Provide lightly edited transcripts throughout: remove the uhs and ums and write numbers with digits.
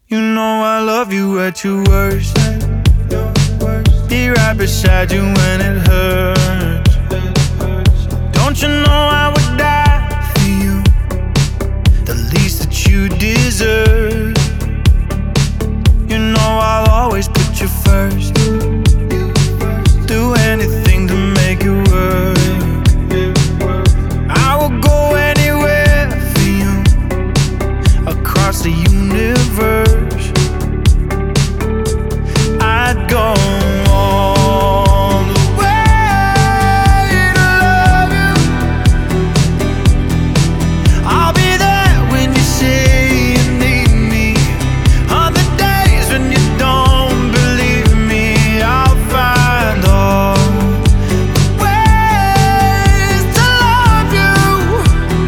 You know I love you at your worst. Be right beside you when it hurts. Don't you know I would die for you, the least that you deserve. You know I'll always put you first, do anything to make it work. I will go anywhere for you, across the universe. I'd go all the way to love you. I'll be there when you say you need me. On the days when you don't believe me, I'll find all the ways to love you.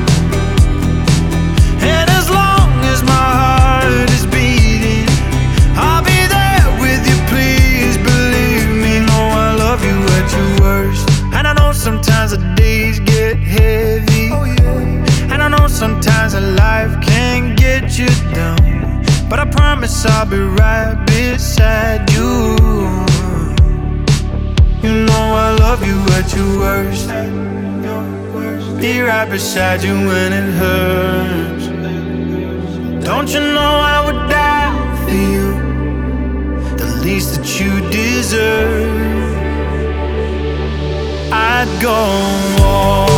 And as long as my heart is beating, I'll be there with you, please believe me. Know I love you at your worst. And I know sometimes the days get heavy, and I know sometimes life can get you down, but I promise I'll be right beside you. You know I love you at your worst. Be right beside you when it hurts. Don't you know I would die for you, the least that you deserve. I'd go all